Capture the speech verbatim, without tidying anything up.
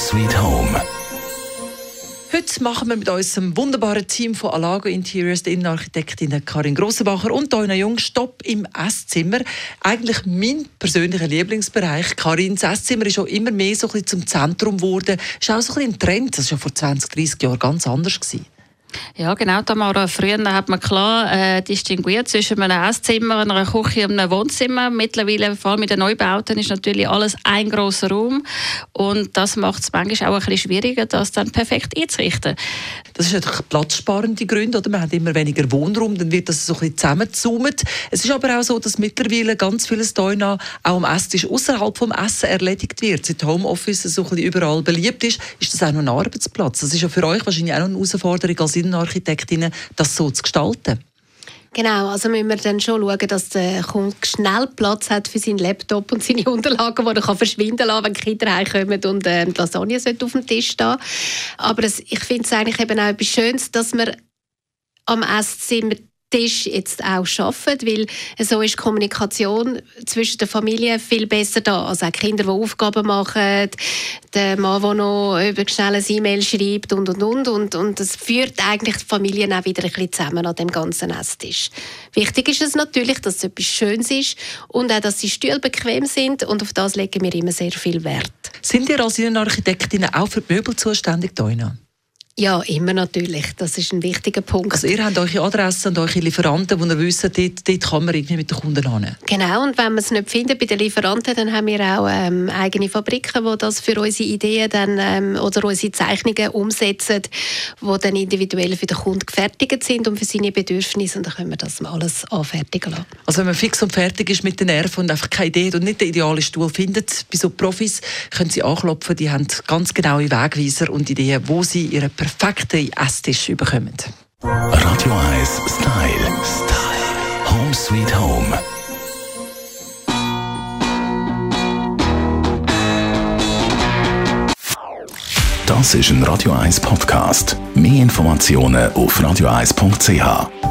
Sweet Home. Heute machen wir mit unserem wunderbaren Team von Alago Interiors, der Innenarchitektin Karin Grossenbacher und Doina Jung, Stopp im Esszimmer. Eigentlich mein persönlicher Lieblingsbereich. Karin, das Esszimmer ist schon immer mehr so ein bisschen zum Zentrum geworden. Das ist auch so ein bisschen ein Trend. Das war ja vor zwanzig, dreissig Jahren ganz anders gewesen. Ja, genau, Tamara. Früher hat man klar äh, distinguiert zwischen einem Esszimmer, einer Küche und einem Wohnzimmer. Mittlerweile, vor allem mit den Neubauten, ist natürlich alles ein grosser Raum. Und das macht es manchmal auch ein bisschen schwieriger, das dann perfekt einzurichten. Das ist natürlich platzsparende Gründe, oder? Man hat immer weniger Wohnraum, dann wird das so ein bisschen zusammengezoomt. Es ist aber auch so, dass mittlerweile ganz vieles Doina auch am Esstisch außerhalb vom Essen erledigt wird. Seit Homeoffice so ein bisschen überall beliebt ist, ist das auch noch ein Arbeitsplatz. Das ist ja für euch wahrscheinlich auch noch eine Herausforderung als Innenarchitektinnen, das so zu gestalten. Genau, also müssen wir dann schon schauen, dass der Kunde schnell Platz hat für seinen Laptop und seine Unterlagen, die er kann verschwinden lassen, wenn die Kinder heimkommen und äh, die Lasagne auf dem Tisch stehen. Aber es, ich finde es eigentlich eben auch etwas Schönes, dass wir am Esszimmer Tisch jetzt auch arbeiten, weil so ist die Kommunikation zwischen den Familien viel besser da. Also auch Kinder, die Aufgaben machen, der Mann, der noch über schnell ein E-Mail schreibt und, und, und. Und, und das führt eigentlich die Familien auch wieder ein bisschen zusammen an dem ganzen Esstisch. Wichtig ist es natürlich, dass es etwas Schönes ist und auch, dass die Stühle bequem sind, und auf das legen wir immer sehr viel Wert. Sind ihr als Innenarchitektinnen auch für die Möbel zuständig, Doina? Ja, immer natürlich. Das ist ein wichtiger Punkt. Also ihr habt eure Adressen und eure Lieferanten, die ihr wisst, dort, dort kann man irgendwie mit den Kunden hin. Genau, und wenn wir es nicht finden bei den Lieferanten, dann haben wir auch ähm, eigene Fabriken, die das für unsere Ideen dann, ähm, oder unsere Zeichnungen umsetzen, die dann individuell für den Kunden gefertigt sind und für seine Bedürfnisse, und dann können wir das alles anfertigen lassen. Also wenn man fix und fertig ist mit den Nerven und einfach keine Idee hat und nicht den idealen Stuhl findet, bei so Profis können sie anklopfen, die haben ganz genaue Wegweiser und Ideen, wo sie ihre perfekten Esstisch bekommen. Radio eins Style. Style. Home Sweet Home. Das ist ein Radio eins Podcast. Mehr Informationen auf radio eins punkt c h.